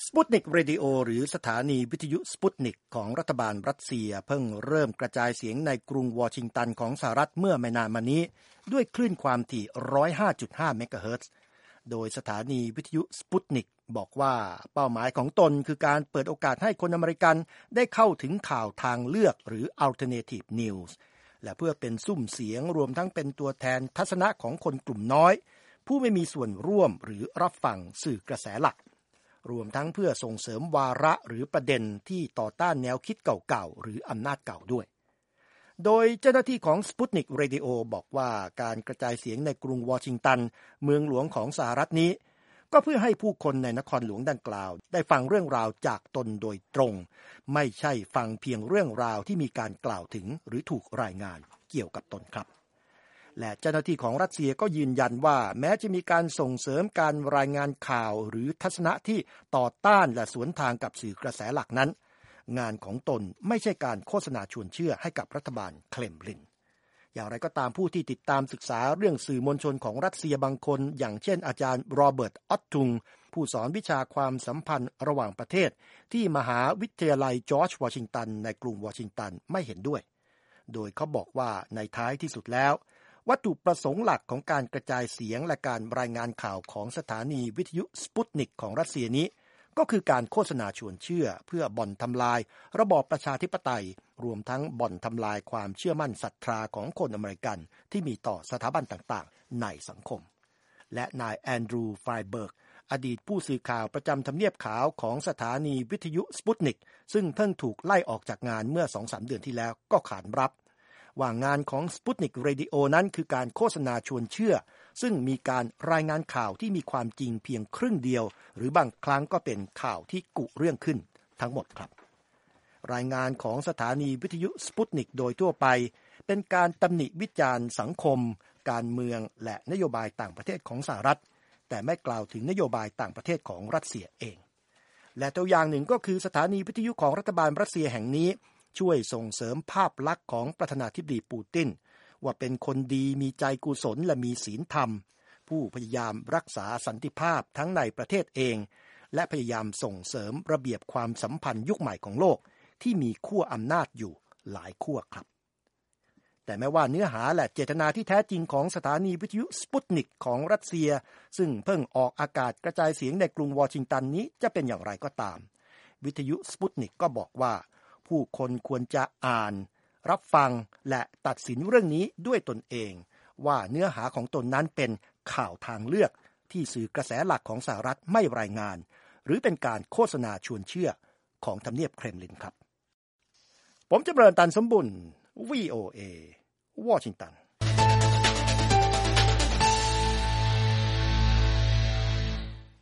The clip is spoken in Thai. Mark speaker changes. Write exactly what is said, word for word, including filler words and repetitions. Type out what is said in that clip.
Speaker 1: สปุตนิกเรดิโอหรือสถานีวิทยุสปุตนิกของรัฐบาลรัสเซียเพิ่งเริ่มกระจายเสียงในกรุงวอชิงตันของสหรัฐเมื่อไม่นานมานี้ด้วยคลื่นความถี่ หนึ่งร้อยห้าจุดห้า เมกะเฮิรตซ์โดยสถานีวิทยุสปุตนิกบอกว่าเป้าหมายของตนคือการเปิดโอกาสให้คนอเมริกันได้เข้าถึงข่าวทางเลือกหรือ Alternative News และเพื่อเป็นซุ้มเสียงรวมทั้งเป็นตัวแทนทัศนะของคนกลุ่มน้อยผู้ไม่มีส่วนร่วมหรือรับฟังสื่อกระแสหลักรวมทั้งเพื่อส่งเสริมวาระหรือประเด็นที่ต่อต้านแนวคิดเก่าๆหรืออำนาจเก่าด้วยโดยเจ้าหน้าที่ของ Sputnik Radio บอกว่าการกระจายเสียงในกรุงวอชิงตันเมืองหลวงของสหรัฐนี้ก็เพื่อให้ผู้คนในนครหลวงดังกล่าวได้ฟังเรื่องราวจากตนโดยตรงไม่ใช่ฟังเพียงเรื่องราวที่มีการกล่าวถึงหรือถูกรายงานเกี่ยวกับตนครับและเจ้าหน้าที่ของรัสเซียก็ยืนยันว่าแม้จะมีการส่งเสริมการรายงานข่าวหรือทัศนะที่ต่อต้านและสวนทางกับสื่อกระแสหลักนั้นงานของตนไม่ใช่การโฆษณาชวนเชื่อให้กับรัฐบาลเครมลินอย่างไรก็ตามผู้ที่ติดตามศึกษาเรื่องสื่อมวลชนของรัสเซียบางคนอย่างเช่นอาจารย์โรเบิร์ตออตทุงผู้สอนวิชาความสัมพันธ์ระหว่างประเทศที่มหาวิทยาลัยจอร์จวอชิงตันในกรุงวอชิงตันไม่เห็นด้วยโดยเขาบอกว่าในท้ายที่สุดแล้ววัตถุประสงค์หลักของการกระจายเสียงและการรายงานข่าวของสถานีวิทยุสปุตนิกของรัสเซียนี้ก็คือการโฆษณาชวนเชื่อเพื่อบ่อนทำลายระบอบประชาธิปไตยรวมทั้งบ่อนทำลายความเชื่อมั่นศรัทธาของคนอเมริกันที่มีต่อสถาบันต่างๆในสังคมและนายแอนดรูว์ไฟเบิร์กอดีตผู้สื่อข่าวประจำทำเนียบขาวของสถานีวิทยุสปุตนิกซึ่งเพิ่งถูกไล่ออกจากงานเมื่อ สองถึงสาม เดือนที่แล้วก็ขานรับว่างานของ Sputnik Radio นั้นคือการโฆษณาชวนเชื่อซึ่งมีการรายงานข่าวที่มีความจริงเพียงครึ่งเดียวหรือบางครั้งก็เป็นข่าวที่กุเรื่องขึ้นทั้งหมดครับรายงานของสถานีวิทยุ Sputnik โดยทั่วไปเป็นการตำหนิวิจารณ์สังคมการเมืองและนโยบายต่างประเทศของสหรัฐแต่ไม่กล่าวถึงนโยบายต่างประเทศของรัสเซียเองและตัวอย่างหนึ่งก็คือสถานีวิทยุของรัฐบาลรัสเซียแห่งนี้ช่วยส่งเสริมภาพลักษณ์ของประธานาธิบดีปูตินว่าเป็นคนดีมีใจกุศลและมีศีลธรรมผู้พยายามรักษาสันติภาพทั้งในประเทศเองและพยายามส่งเสริมระเบียบความสัมพันธ์ยุคใหม่ของโลกที่มีขั้วอำนาจอยู่หลายขั้วครับแต่แม้ว่าเนื้อหาและเจตนาที่แท้จริงของสถานีวิทยุสปุตนิกของรัสเซียซึ่งเพิ่งออกอากาศกระจายเสียงในกรุงวอชิงตันนี้จะเป็นอย่างไรก็ตามวิทยุสปุตนิกก็บอกว่าผู้คนควรจะอ่านรับฟังและตัดสินเรื่องนี้ด้วยตนเองว่าเนื้อหาของตนนั้นเป็นข่าวทางเลือกที่สื่อกระแสหลักของสหรัฐไม่รายงานหรือเป็นการโฆษณาชวนเชื่อของทำเนียบเครมลินครับผมจำเริญตันสมบุญ วี โอ เอ วอชิงตัน